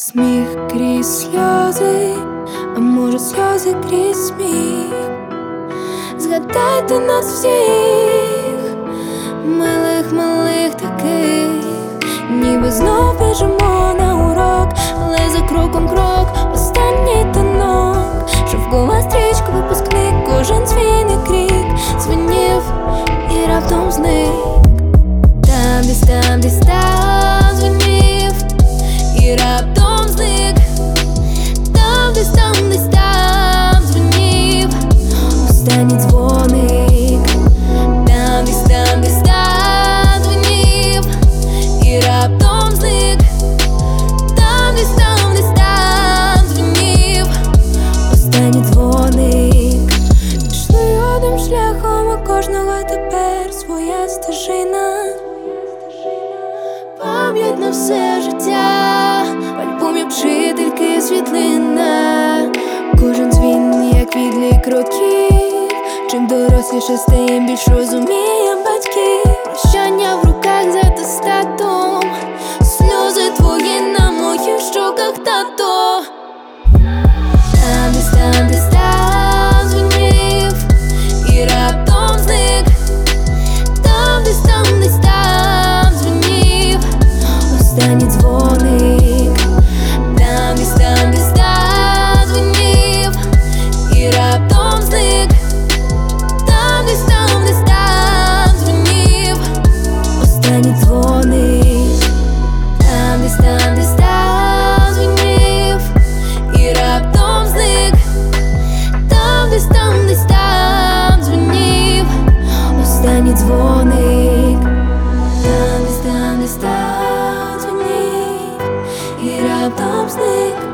Сміх крізь сльози, а може сльози крізь сміх. Згадайте нас всіх, милих таких, ніби знов біжимо на урок, але за кроком крок, останній танок. Шовкова стрічка, випускник, кожен свій крик дзвенів і раптом зник. Там десь там дзвенів і раптом зник. Там десь там дзвенів останній дзвоник. Там десь там дзвенів і раптом зник. Там десь там дзвенів останній дзвоник. Пішли одним шляхом, у кожного тепер своя стежина. Пам'ять на все життя, в альбомі вчительки світлина. Кожен дзвін, як відлік років. Чим доросліше стаєм, більш розумієм батьків. Прощання в руках з атестатом, сльози твої на моїх щоках, тато. Там десь там дзвенів і раптом зник. Там десь там дзвенів останній дзвоник. Там десь там дзвенів і раптом зник. Там десь там дзвенів останній дзвоник. Там десь там дзвенів і раптом зник. Там десь там дзвенів останній дзвоник. Там десь там дзвенів і раптом зник.